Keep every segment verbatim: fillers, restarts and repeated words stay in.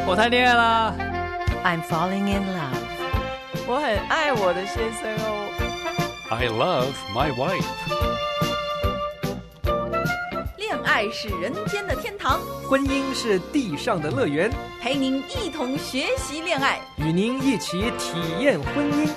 我谈恋爱啦。 I'm falling in love. 我很爱我的先生哦。 I love my wife. 恋爱是人间的天堂， 婚姻是地上的乐园， 陪您一同学习恋爱， 与您一起体验婚姻。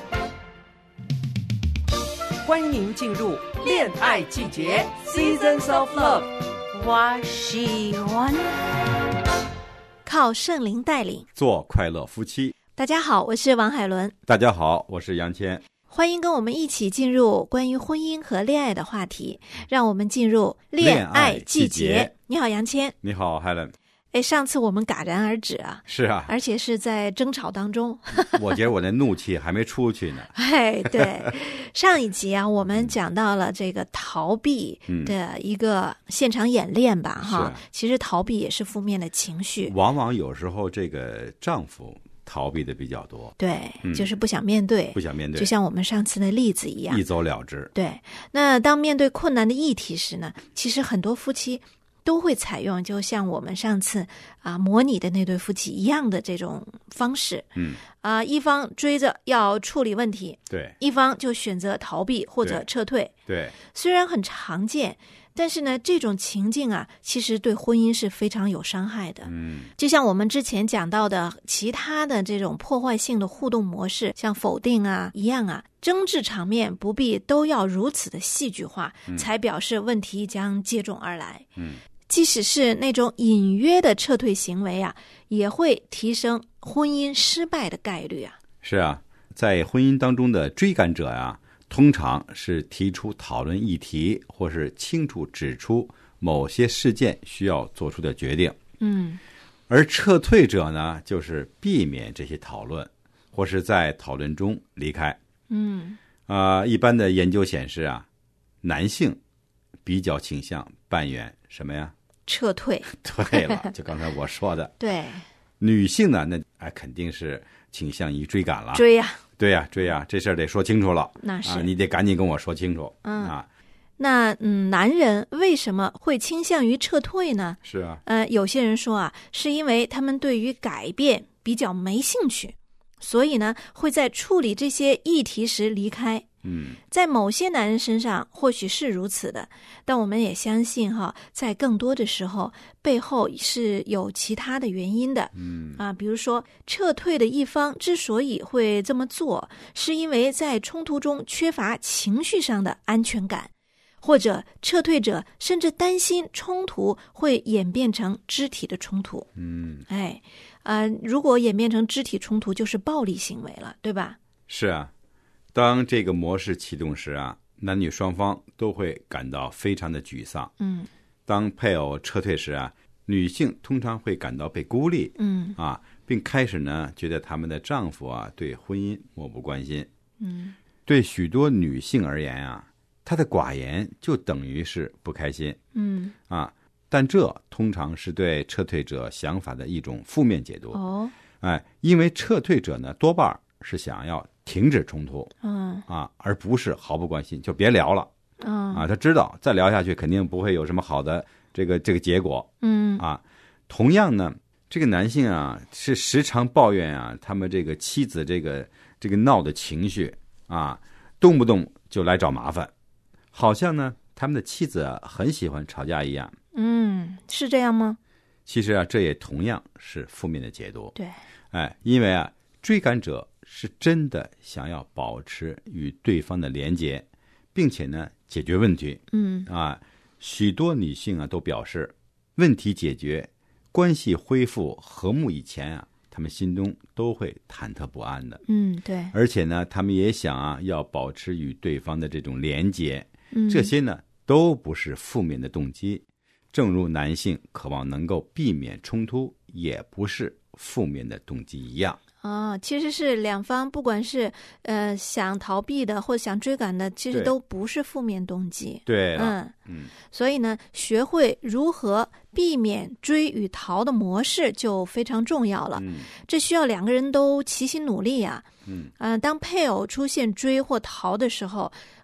欢迎您进入恋爱季节 Seasons of Love。 我喜欢靠圣灵带领， 做快乐夫妻。 大家好，我是王海伦。 大家好，我是杨谦。 欢迎跟我们一起进入关于婚姻和恋爱的话题，让我们进入恋爱季节。 恋爱季节你好，杨谦。 你好，海伦。 哎，上次我们戛然而止啊。 是啊， 而且是在争吵当中。 我觉得我的怒气还没出去呢。 哎，对，上一集啊，我们讲到了这个逃避的一个现场演练吧， 嗯、 哈。其实逃避也是负面的情绪， 往往有时候这个丈夫逃避的比较多， 对、 嗯， 就是不想面对， 不想面对， 就像我们上次的例子一样， 一走了之。 对，那当面对困难的议题时呢，其实很多夫妻都会采用就像我们上次啊模拟的那对夫妻一样的这种方式， 嗯， 啊，一方追着要处理问题， 对， 一方就选择逃避或者撤退， 对， 虽然很常见。但是呢，这种情境啊，其实对婚姻是非常有伤害的。 嗯， 就像我们之前讲到的其他的这种破坏性的互动模式，像否定啊一样啊，争执场面不必都要如此的戏剧化， 嗯、 才表示问题将接踵而来。 嗯， 即使是那种隐约的撤退行为啊，也会提升婚姻失败的概率啊。 是啊，在婚姻当中的追赶者啊。通常是提出讨论议题，或是清楚指出某些事件需要做出的决定。 嗯， 而撤退者呢，就是避免这些讨论，或是在讨论中离开。 嗯， 啊、呃，一般的研究显示啊，男性比较倾向扮演什么呀？ 撤退。 对了，就刚才我说的。 对。 女性呢，那哎肯定是倾向于追赶了。 追呀、啊。 对呀、啊，追呀、啊，这事儿得说清楚了。 那是、 啊，你得赶紧跟我说清楚。 嗯啊， 那嗯，男人为什么会倾向于撤退呢？ 是啊， 呃，有些人说啊，是因为他们对于改变比较没兴趣，所以呢，会在处理这些议题时离开。 嗯， 在某些男人身上或许是如此的，但我们也相信哈，在更多的时候背后是有其他的原因的。 嗯啊，比如说撤退的一方之所以会这么做，是因为在冲突中缺乏情绪上的安全感，或者撤退者甚至担心冲突会演变成肢体的冲突。 嗯， 哎，呃，如果演变成肢体冲突，就是暴力行为了，对吧？ 是啊。当这个模式启动时啊，男女双方都会感到非常的沮丧。 嗯， 当配偶撤退时啊，女性通常会感到被孤立。 嗯啊，并开始呢觉得他们的丈夫啊对婚姻漠不关心。 嗯， 对许多女性而言啊，她的寡言就等于是不开心。 嗯啊，但这通常是对撤退者想法的一种负面解读。 哦， 哎，因为撤退者呢多半是想要停止冲突， 嗯啊，而不是毫不关心，就别聊了， 嗯啊，他知道再聊下去肯定不会有什么好的这个这个结果， 嗯啊，同样呢，这个男性啊是时常抱怨啊，他们这个妻子这个这个闹的情绪啊，动不动就来找麻烦，好像呢他们的妻子啊很喜欢吵架一样。 嗯，是这样吗？ 其实啊，这也同样是负面的解读。 对， 哎，因为啊，追赶者是真的想要保持与对方的连结，并且呢解决问题。 嗯啊，许多女性啊都表示，问题解决、关系恢复和睦以前啊，她们心中都会忐忑不安的。 嗯，对。 而且呢，她们也想啊要保持与对方的这种连结。 嗯， 这些呢都不是负面的动机。正如男性渴望能够避免冲突，也不是负面的动机一样。 哦，其实是两方，不管是呃想逃避的或想追赶的，其实都不是负面动机。 对了， 嗯嗯， 所以呢，学会如何避免追与逃的模式就非常重要了。 嗯， 这需要两个人都齐心努力呀、啊。 嗯， 呃，当配偶出现追或逃的时候，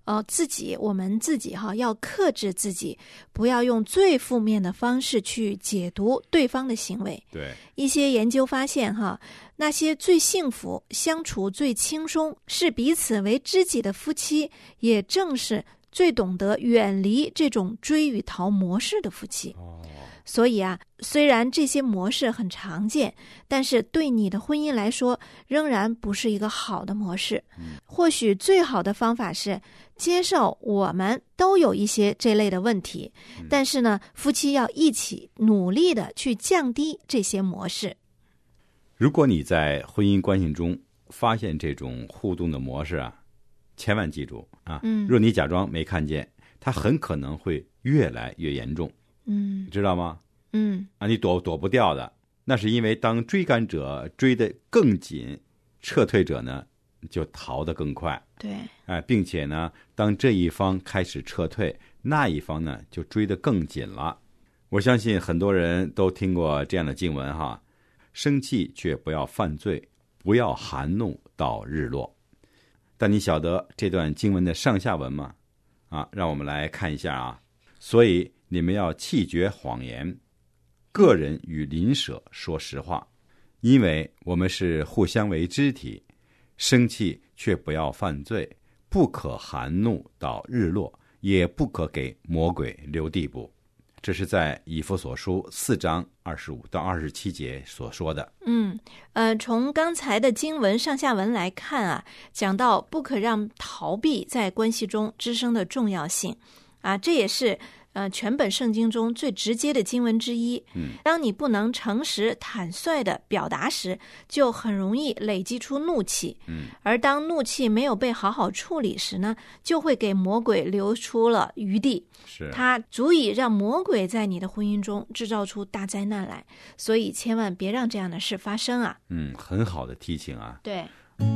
呃，自己我们自己哈要克制自己，不要用最负面的方式去解读对方的行为。 对， 一些研究发现哈，那些最幸福、相处最轻松、视彼此为知己的夫妻，也正是最懂得远离这种追与逃模式的夫妻。 哦， 所以啊，虽然这些模式很常见，但是对你的婚姻来说，仍然不是一个好的模式。 嗯， 或许最好的方法是接受我们都有一些这类的问题， 嗯， 但是呢，夫妻要一起努力的去降低这些模式。 如果你在婚姻关系中发现这种互动的模式啊，千万记住啊， 嗯， 若你假装没看见，它很可能会越来越严重。 嗯， 知道吗？ 嗯， 啊，你躲躲不掉的，那是因为当追赶者追得更紧，撤退者呢就逃得更快。 对， 哎，并且呢，当这一方开始撤退，那一方呢就追得更紧了。我相信很多人都听过这样的经文哈：生气却不要犯罪，不要含怒到日落。但你晓得这段经文的上下文吗？啊，让我们来看一下啊。所以你们要弃绝谎言，个人与邻舍说实话，因为我们是互相为肢体，生气却不要犯罪，不可含怒到日落，也不可给魔鬼留地步。这是在以弗所书四章二十五到二十七节所说的。 嗯，呃，从刚才的经文上下文来看啊，讲到不可让逃避在关系中滋生的重要性啊，这也是呃全本圣经中最直接的经文之一。 嗯， 当你不能诚实坦率的表达时，就很容易累积出怒气。 嗯， 而当怒气没有被好好处理时呢，就会给魔鬼留出了余地。 是， 它足以让魔鬼在你的婚姻中制造出大灾难来，所以千万别让这样的事发生啊！ 嗯，很好的提醒啊。 对。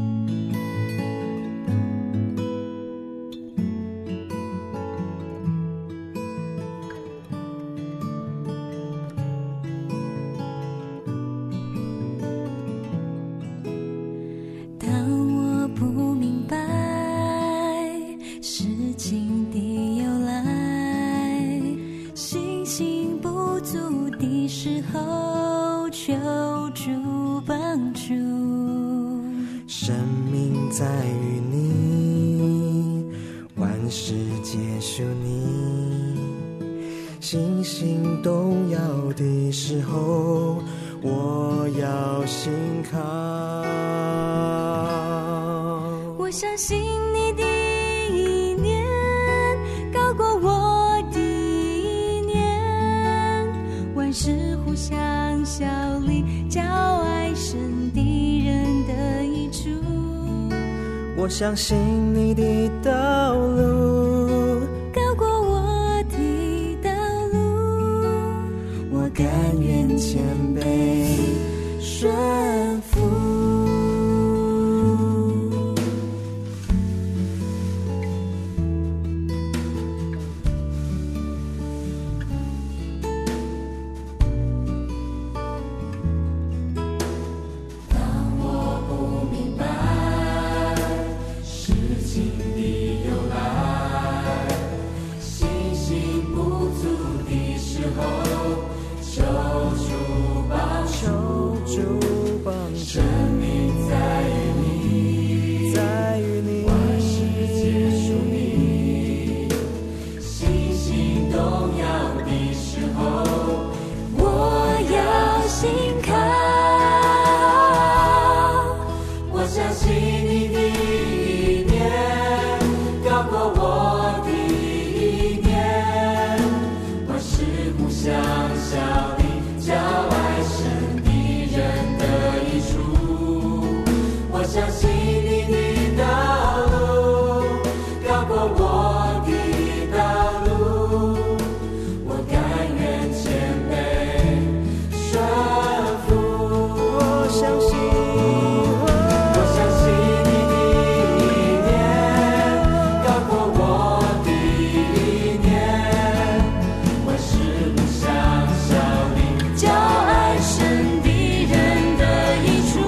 当我不明白事情的由来，信心不足的时候，求助帮助。 生命在于你，万事皆属你，信心动摇的时候，我要信靠。 我相信你的意念高过我的意念，万事互相效力，叫爱神的人得益处。 我相信你的道路高过我的道路， 我甘愿谦卑顺服。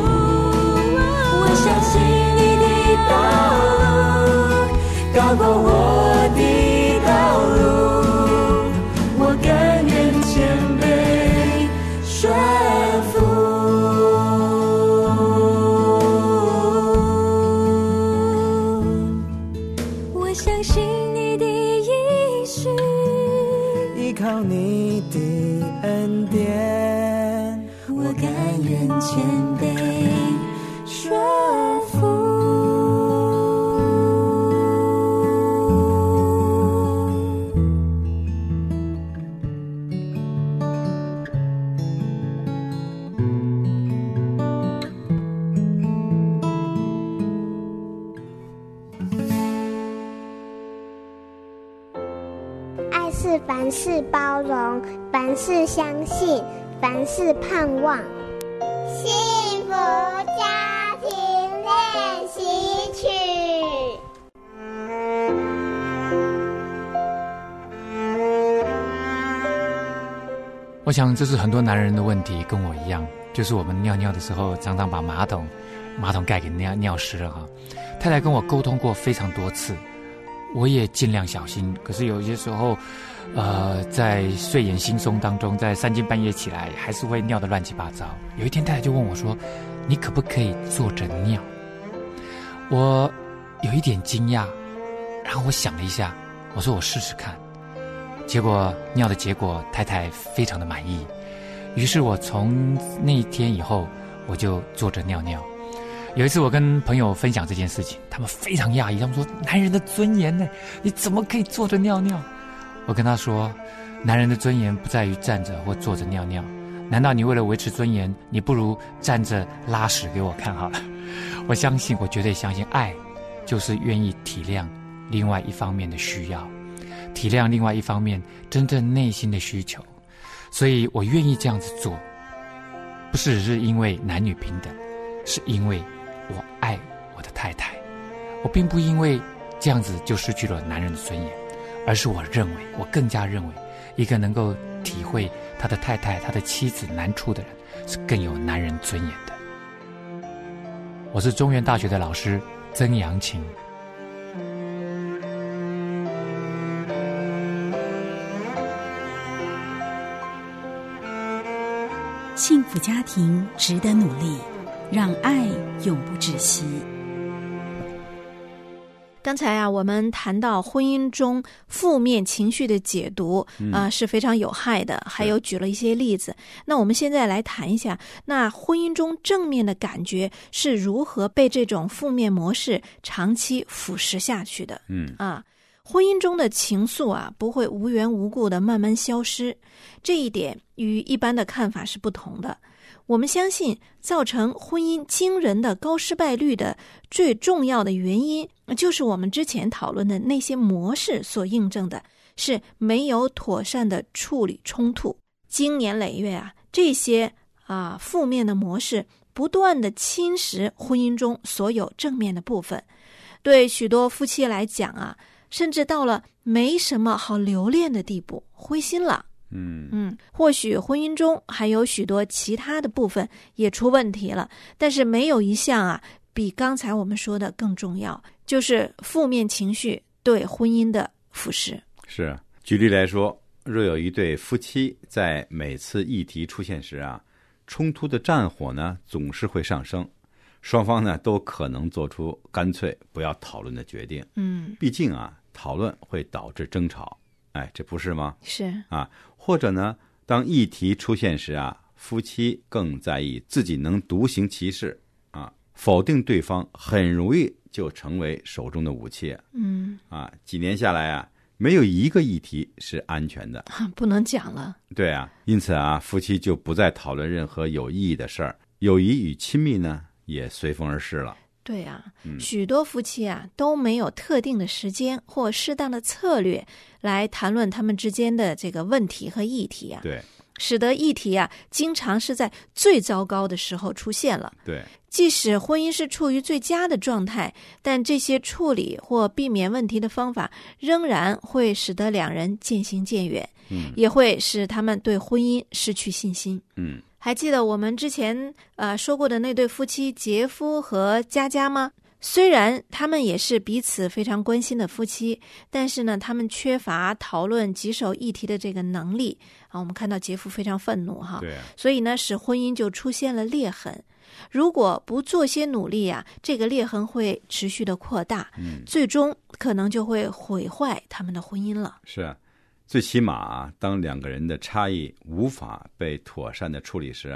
高过我愿谦卑顺服。 爱是凡事包容，凡事相信，凡事盼望。幸福家庭练习曲。 我想这是很多男人的问题，跟我一样，就是我们尿尿的时候常常把马桶马桶盖给尿尿湿了哈。太太跟我沟通过非常多次，我也尽量小心，可是有些时候呃，在睡眼惺忪当中，在三更半夜起来还是会尿得乱七八糟。有一天太太就问我说，你可不可以坐着尿？我有一点惊讶，然后我想了一下，我说我试试看。结果尿的结果太太非常的满意，于是我从那一天以后我就坐着尿尿。有一次我跟朋友分享这件事情，他们非常讶异，他们说男人的尊严呢？你怎么可以坐着尿尿？我跟他说，男人的尊严不在于站着或坐着尿尿，难道你为了维持尊严，你不如站着拉屎给我看好了？我相信，我绝对相信，爱就是愿意体谅另外一方面的需要，体谅另外一方面真正内心的需求。所以我愿意这样子做，不是只是因为男女平等，是因为我爱我的太太。我并不因为这样子就失去了男人的尊严，而是我认为，我更加认为，一个能够体会他的太太、他的妻子难处的人，是更有男人尊严的。我是中原大学的老师曾阳晴。 幸福家庭值得努力，让爱永不止息。 刚才啊，我们谈到婚姻中负面情绪的解读啊、 嗯呃、是非常有害的，还有举了一些例子。那我们现在来谈一下，那婚姻中正面的感觉是如何被这种负面模式长期腐蚀下去的。 嗯啊，婚姻中的情愫啊，不会无缘无故的慢慢消失，这一点与一般的看法是不同的。我们相信，造成婚姻惊人的高失败率的最重要的原因，就是我们之前讨论的那些模式所印证的，是没有妥善的处理冲突。经年累月啊，这些啊负面的模式不断的侵蚀婚姻中所有正面的部分。对许多夫妻来讲啊，甚至到了没什么好留恋的地步，灰心了。 嗯嗯，或许婚姻中还有许多其他的部分也出问题了，但是没有一项啊比刚才我们说的更重要，就是负面情绪对婚姻的腐蚀。 是，举例来说，若有一对夫妻在每次议题出现时啊，冲突的战火呢总是会上升，双方呢都可能做出干脆不要讨论的决定。 嗯， 毕竟啊，讨论会导致争吵。哎，这不是吗？ 是啊，或者呢，当议题出现时啊，夫妻更在意自己能独行其事啊，否定对方很容易就成为手中的武器。 嗯啊，几年下来啊，没有一个议题是安全的， 不能讲了。 对啊，因此啊，夫妻就不再讨论任何有意义的事儿，友谊与亲密呢也随风而逝了。 对啊， 嗯、 许多夫妻啊都没有特定的时间或适当的策略来谈论他们之间的这个问题和议题啊， 对， 使得议题啊经常是在最糟糕的时候出现了。 对， 即使婚姻是处于最佳的状态，但这些处理或避免问题的方法仍然会使得两人渐行渐远， 嗯， 也会使他们对婚姻失去信心。 嗯。 还记得我们之前呃说过的那对夫妻杰夫和佳佳吗？虽然他们也是彼此非常关心的夫妻，但是呢，他们缺乏讨论棘手议题的这个能力啊。我们看到杰夫非常愤怒哈， 对啊， 所以呢，使婚姻就出现了裂痕。如果不做些努力啊，这个裂痕会持续的扩大， 嗯， 最终可能就会毁坏他们的婚姻了。 是啊。最起码啊，当两个人的差异无法被妥善的处理时啊，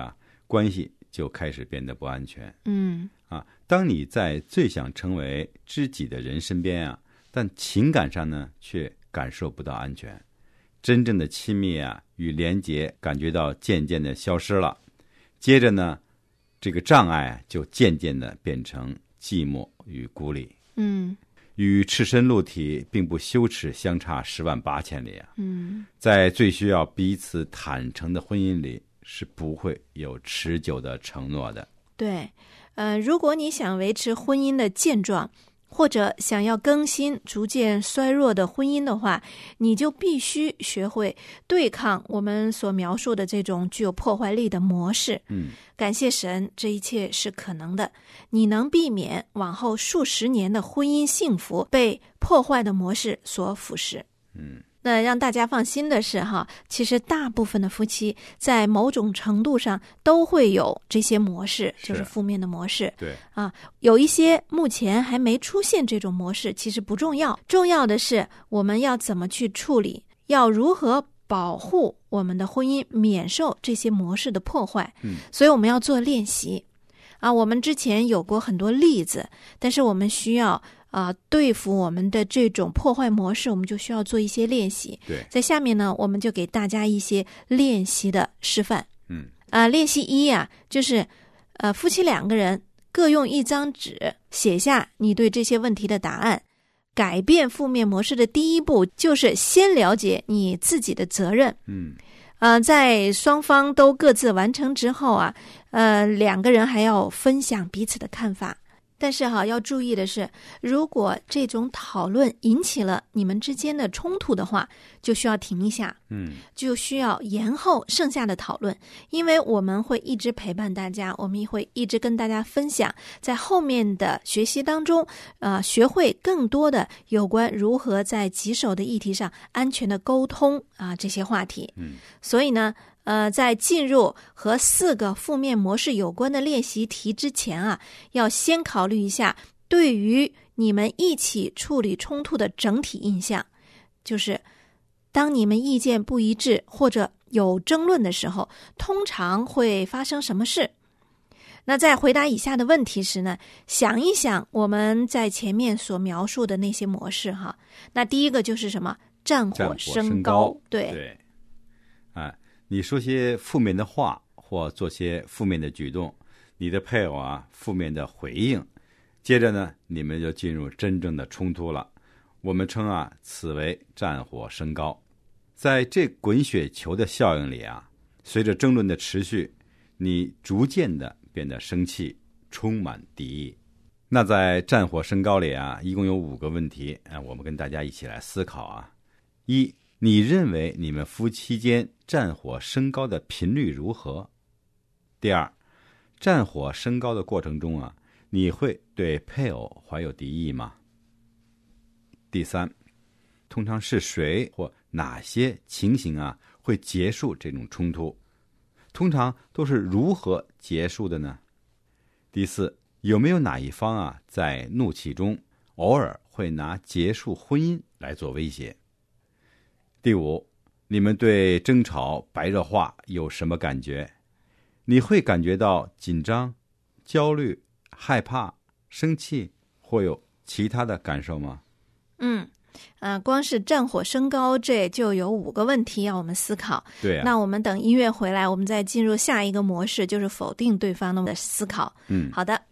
关系就开始变得不安全。 嗯啊，当你在最想成为知己的人身边啊，但情感上呢却感受不到安全，真正的亲密啊与连结感觉到渐渐的消失了，接着呢，这个障碍就渐渐的变成寂寞与孤立。 嗯， 与赤身露体并不羞耻相差十万八千里啊。 嗯， 在最需要彼此坦诚的婚姻里，是不会有持久的承诺的。 对，呃，如果你想维持婚姻的现状，或者想要更新逐渐衰弱的婚姻的话，你就必须学会对抗我们所描述的这种具有破坏力的模式。 嗯， 感谢神，这一切是可能的。你能避免往后数十年的婚姻幸福被破坏的模式所腐蚀。 嗯。 那让大家放心的是哈，其实大部分的夫妻在某种程度上都会有这些模式， 是就是负面的模式。 对啊，有一些目前还没出现这种模式，其实不重要，重要的是我们要怎么去处理，要如何保护我们的婚姻免受这些模式的破坏。 嗯， 所以我们要做练习啊。我们之前有过很多例子，但是我们需要啊、呃，对付我们的这种破坏模式，我们就需要做一些练习。 对， 在下面呢，我们就给大家一些练习的示范。 嗯， 啊、呃，练习一啊，就是呃，夫妻两个人各用一张纸写下你对这些问题的答案。改变负面模式的第一步就是先了解你自己的责任。 嗯， 呃，在双方都各自完成之后啊，呃，两个人还要分享彼此的看法。但是哈，要注意的是，如果这种讨论引起了你们之间的冲突的话，就需要停一下， 嗯， 就需要延后剩下的讨论，因为我们会一直陪伴大家，我们也会一直跟大家分享，在后面的学习当中，呃，学会更多的有关如何在棘手的议题上安全的沟通啊、呃、这些话题。 嗯， 所以呢。呃，在进入和四个负面模式有关的练习题之前啊，要先考虑一下对于你们一起处理冲突的整体印象，就是当你们意见不一致或者有争论的时候，通常会发生什么事？那在回答以下的问题时呢，想一想我们在前面所描述的那些模式哈。那第一个就是什么？战火升高。对对，啊。你说些负面的话或做些负面的举动，你的配偶啊负面的回应，接着呢你们就进入真正的冲突了。我们称啊此为战火升高。在这滚雪球的效应里啊，随着争论的持续，你逐渐的变得生气，充满敌意。那在战火升高里啊，一共有五个问题啊，我们跟大家一起来思考啊。一，你认为你们夫妻间战火升高的频率如何？第二，战火升高的过程中啊，你会对配偶怀有敌意吗？第三，通常是谁或哪些情形啊会结束这种冲突？通常都是如何结束的呢？第四，有没有哪一方啊在怒气中偶尔会拿结束婚姻来做威胁？第五，你们对争吵白热化有什么感觉？你会感觉到紧张、焦虑、害怕、生气，或有其他的感受吗？ 嗯，呃，光是战火升高，这就有五个问题要我们思考。 对啊。 那我们等音乐回来，我们再进入下一个模式，就是否定对方的思考。 嗯， 好的。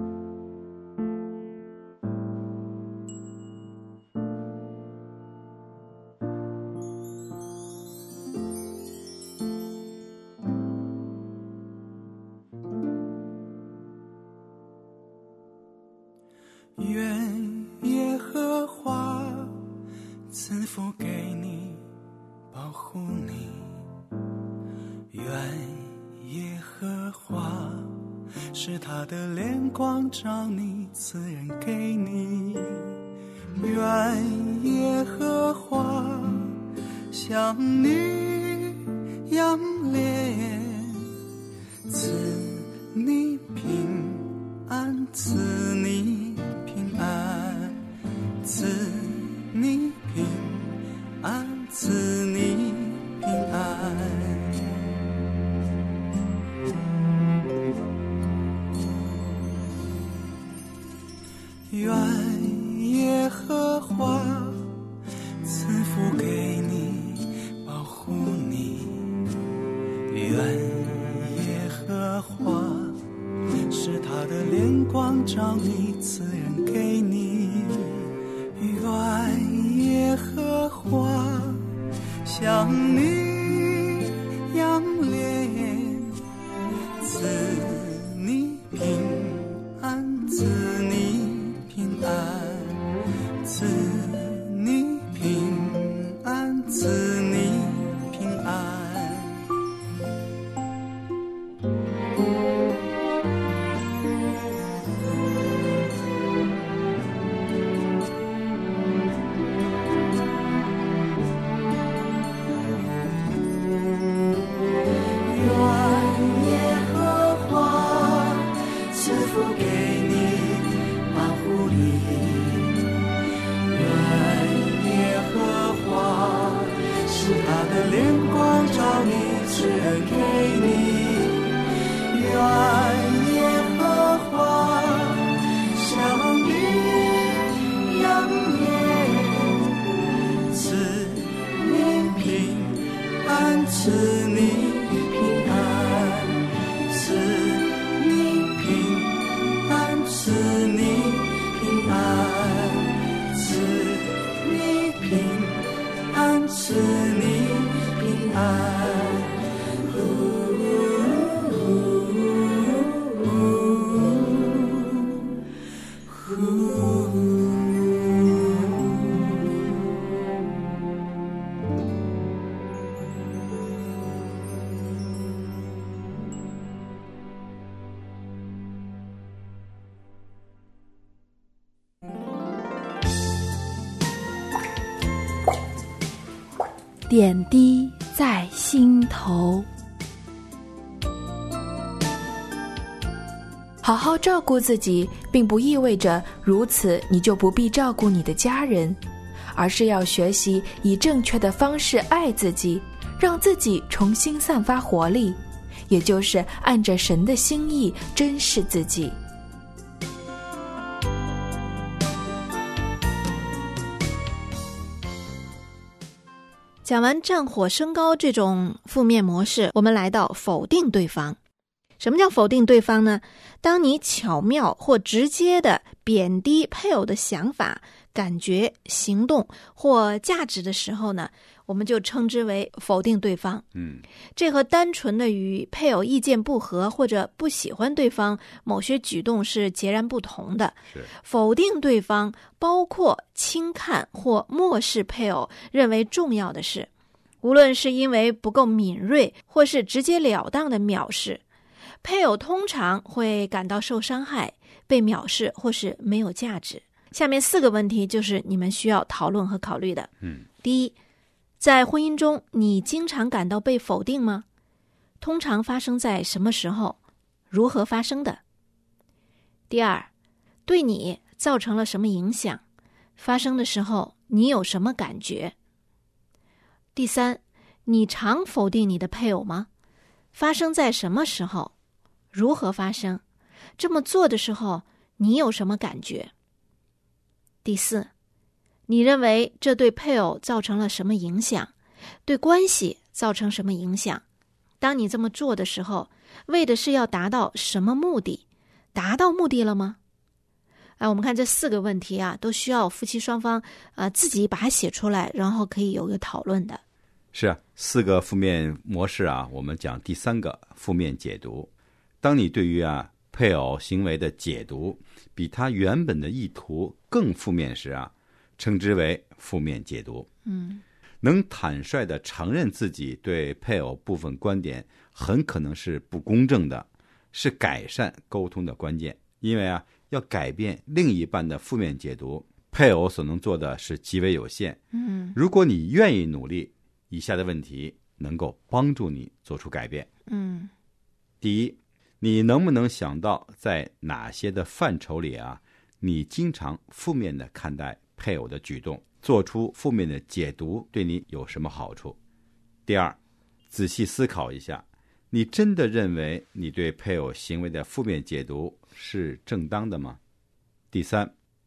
愿耶和华赐福给你，保护你。愿耶和华使他的脸光照你，赐人给你。愿耶和华向你仰脸，赐你平安，赐你平安，赐你平安，赐你平安。 愿耶和华赐福给你，保护你，愿耶和华使他的脸光照你，赐人给你，愿耶和华向你扬脸，赐你平安，赐你平安，赐你平安，赐你平安。赐你平安，赐你平安，赐你平安，赐你平安，赐你平安。 点滴在心头。好好照顾自己，并不意味着如此你就不必照顾你的家人，而是要学习以正确的方式爱自己，让自己重新散发活力，也就是按着神的心意珍视自己。 讲完战火升高这种负面模式，我们来到否定对方。什么叫否定对方呢？当你巧妙或直接的贬低配偶的想法、感觉、行动或价值的时候呢，我们就称之为否定对方。 嗯， 这和单纯的与配偶意见不合或者不喜欢对方某些举动是截然不同的。 是否定对方包括轻看或漠视配偶认为重要的事，无论是因为不够敏锐或是直截了当的藐视，配偶通常会感到受伤害、被藐视或是没有价值。下面四个问题就是你们需要讨论和考虑的。 嗯， 第一，在婚姻中你经常感到被否定吗？通常发生在什么时候？如何发生的？第二，对你造成了什么影响？发生的时候你有什么感觉？第三，你常否定你的配偶吗？发生在什么时候？如何发生？这么做的时候你有什么感觉？第四，你认为这对配偶造成了什么影响？对关系造成什么影响？当你这么做的时候，为的是要达到什么目的？达到目的了吗？哎，我们看这四个问题啊，都需要夫妻双方呃自己把它写出来，然后可以有一个讨论的。 是啊，四个负面模式啊，我们讲第三个负面解读。当你对于啊配偶行为的解读比他原本的意图更负面时啊，称之为负面解读。 嗯， 能坦率地承认自己对配偶部分观点很可能是不公正的，是改善沟通的关键。因为啊，要改变另一半的负面解读，配偶所能做的是极为有限。 嗯， 如果你愿意努力，以下的问题能够帮助你做出改变。 嗯， 第一，你能不能想到在哪些的范畴里啊，你经常负面的看待配偶的举动，做出负面的解读对你有什么好处？第二，仔细思考一下，你真的认为你对配偶行为的负面解读是正当的吗？第三，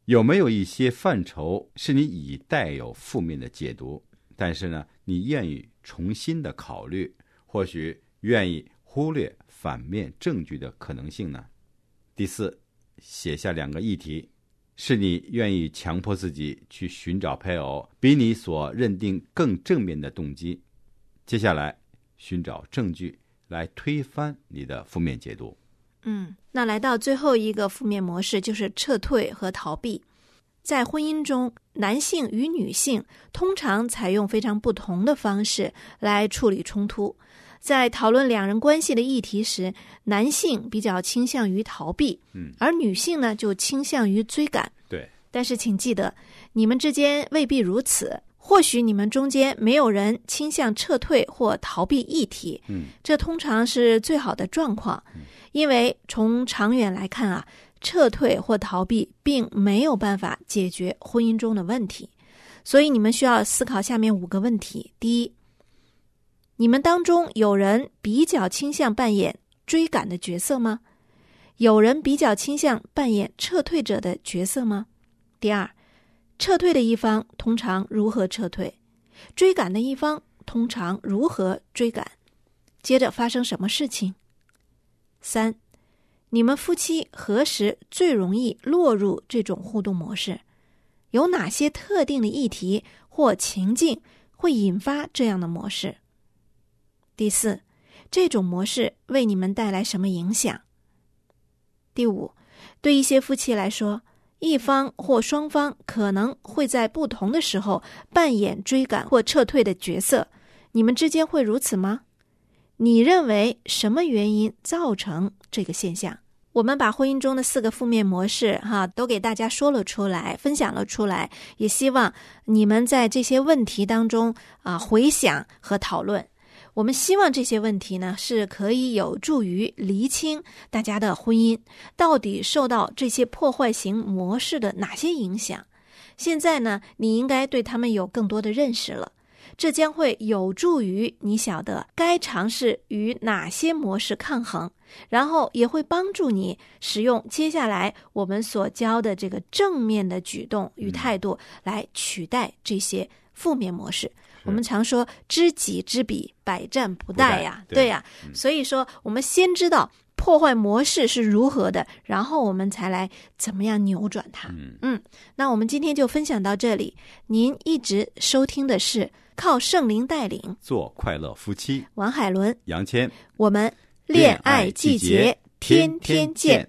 有没有一些范畴是你已带有负面的解读，但是呢，你愿意重新的考虑，或许愿意忽略反面证据的可能性呢？第四，写下两个议题，是你愿意强迫自己去寻找配偶，比你所认定更正面的动机。接下来，寻找证据来推翻你的负面解读。 嗯，那来到最后一个负面模式，就是撤退和逃避。在婚姻中，男性与女性通常采用非常不同的方式来处理冲突。在讨论两人关系的议题时，男性比较倾向于逃避，嗯，而女性呢就倾向于追赶。 对， 但是请记得，你们之间未必如此。或许你们中间没有人倾向撤退或逃避议题，嗯，这通常是最好的状况，嗯，因为从长远来看啊，撤退或逃避并没有办法解决婚姻中的问题。所以你们需要思考下面五个问题。第一，你们当中有人比较倾向扮演追赶的角色吗？有人比较倾向扮演撤退者的角色吗？第二，撤退的一方通常如何撤退？追赶的一方通常如何追赶？接着发生什么事情？三，你们夫妻何时最容易落入这种互动模式？有哪些特定的议题或情境会引发这样的模式？第四，这种模式为你们带来什么影响？第五，对一些夫妻来说，一方或双方可能会在不同的时候扮演追赶或撤退的角色，你们之间会如此吗？你认为什么原因造成这个现象？我们把婚姻中的四个负面模式哈都给大家说了出来，分享了出来，也希望你们在这些问题当中啊回想和讨论。我们希望这些问题呢是可以有助于厘清大家的婚姻到底受到这些破坏型模式的哪些影响。现在呢，你应该对他们有更多的认识了，这将会有助于你晓得该尝试与哪些模式抗衡，然后也会帮助你使用接下来我们所教的这个正面的举动与态度来取代这些负面模式。我们常说知己知彼，百战不殆呀，对呀、啊嗯。所以说我们先知道破坏模式是如何的，然后我们才来怎么样扭转它。嗯嗯，那我们今天就分享到这里。您一直收听的是靠圣灵带领做快乐夫妻， 王海伦、 杨谦， 我们恋爱季节天天见。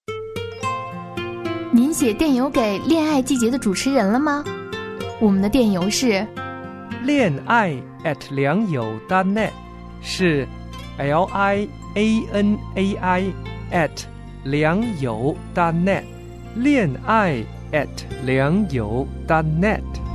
您写电邮给恋爱季节的主持人了吗？我们的电邮是恋爱 at 良友 .net， 是 L I A N A I at 良友 .net， 恋爱 at 良友 .net。